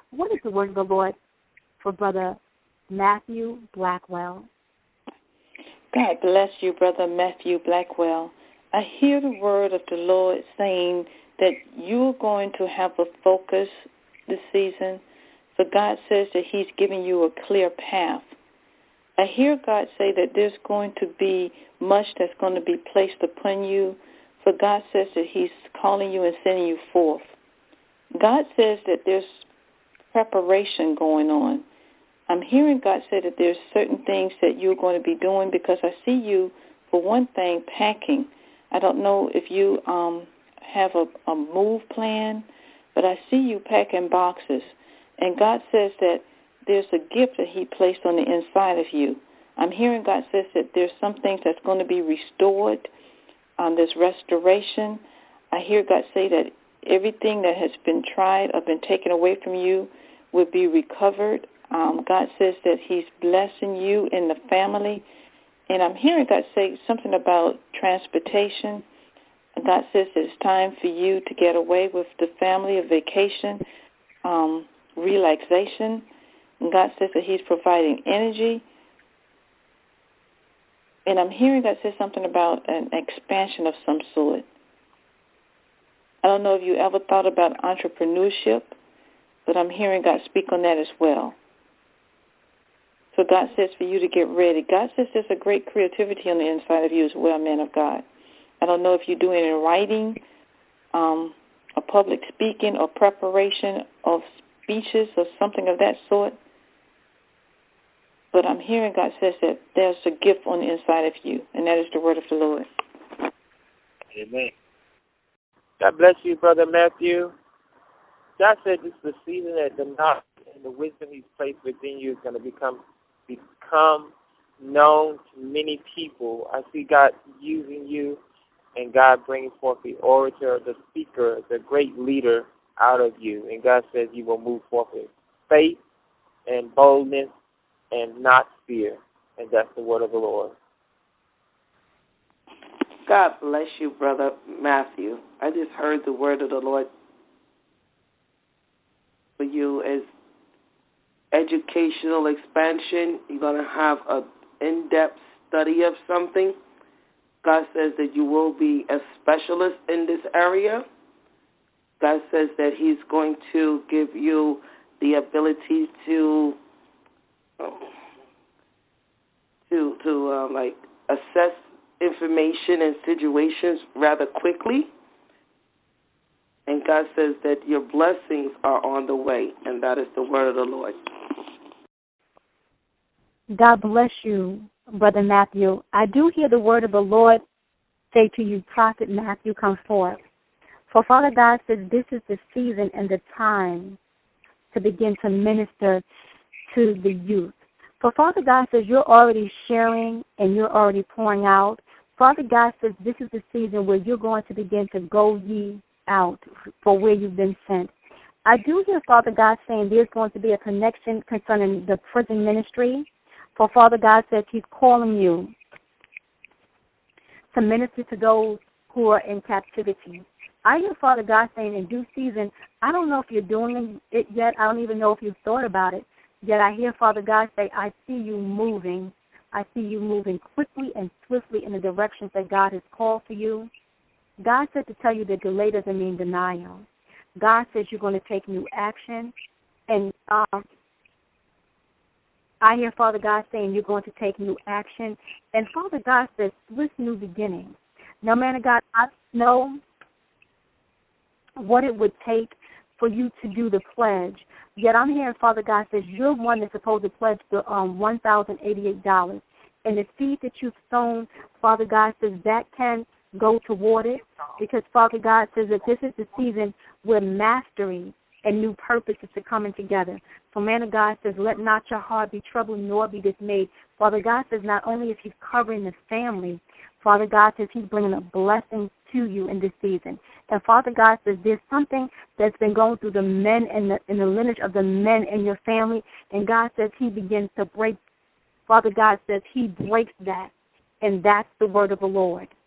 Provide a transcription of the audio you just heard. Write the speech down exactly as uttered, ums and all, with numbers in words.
what is the word of the Lord for Brother Matthew Blackwell? God bless you, Brother Matthew Blackwell. I hear the word of the Lord saying that you're going to have a focus this season. For God says that he's giving you a clear path. I hear God say that there's going to be much that's going to be placed upon you. For God says that he's calling you and sending you forth. God says that there's preparation going on. I'm hearing God say that there's certain things that you're going to be doing because I see you, for one thing, packing. I don't know if you um, have a, a move plan, but I see you packing boxes. And God says that there's a gift that he placed on the inside of you. I'm hearing God says that there's some things that's going to be restored, um, there's restoration. I hear God say that everything that has been tried or been taken away from you will be recovered. Um, God says that he's blessing you and the family. And I'm hearing God say something about transportation. And God says that it's time for you to get away with the family, a vacation, um, relaxation. And God says that he's providing energy. And I'm hearing God say something about an expansion of some sort. I don't know if you ever thought about entrepreneurship, but I'm hearing God speak on that as well. So God says for you to get ready. God says there's a great creativity on the inside of you as well, man of God. I don't know if you're doing any writing, um, or public speaking, or preparation of speeches or something of that sort. But I'm hearing God says that there's a gift on the inside of you, and that is the word of the Lord. Amen. God bless you, Brother Matthew. God said this is the season that the knowledge and the wisdom he's placed within you is going to become become known to many people. I see God using you and God bringing forth the orator, the speaker, the great leader out of you. And God says you will move forth with faith and boldness and not fear. And that's the word of the Lord. God bless you, Brother Matthew. I just heard the word of the Lord for you as educational expansion. You're going to have an in-depth study of something. God says that you will be a specialist in this area. God says that he's going to give you the ability to um, to to uh, like assess information and situations rather quickly. And God says that your blessings are on the way, and that is the word of the Lord. God bless you, Brother Matthew. I do hear the word of the Lord say to you, Prophet Matthew, come forth. For Father God says this is the season and the time to begin to minister to the youth. For Father God says you're already sharing and you're already pouring out. Father God says this is the season where you're going to begin to go ye out for where you've been sent. I do hear Father God saying there's going to be a connection concerning the prison ministry. For Father God says he's calling you to minister to those who are in captivity. I hear Father God saying in due season, I don't know if you're doing it yet. I don't even know if you've thought about it. Yet I hear Father God say, I see you moving. I see you moving quickly and swiftly in the directions that God has called for you. God said to tell you that delay doesn't mean denial. God says you're going to take new action. And um, I hear Father God saying you're going to take new action. And Father God says, swift new beginnings. Now, man of God, I know what it would take for you to do the pledge. Yet I'm hearing Father God says you're one that's supposed to pledge the um, one thousand eighty-eight dollars. And the seed that you've sown, Father God says that can go toward it, because Father God says that this is the season where mastery and new purposes are coming together. So man of God says, let not your heart be troubled nor be dismayed. Father God says not only is he covering the family, Father God says he's bringing a blessing to you in this season. And Father God says there's something that's been going through the men and the, in the lineage of the men in your family, and God says he begins to break. Father God says he breaks that, and that's the word of the Lord.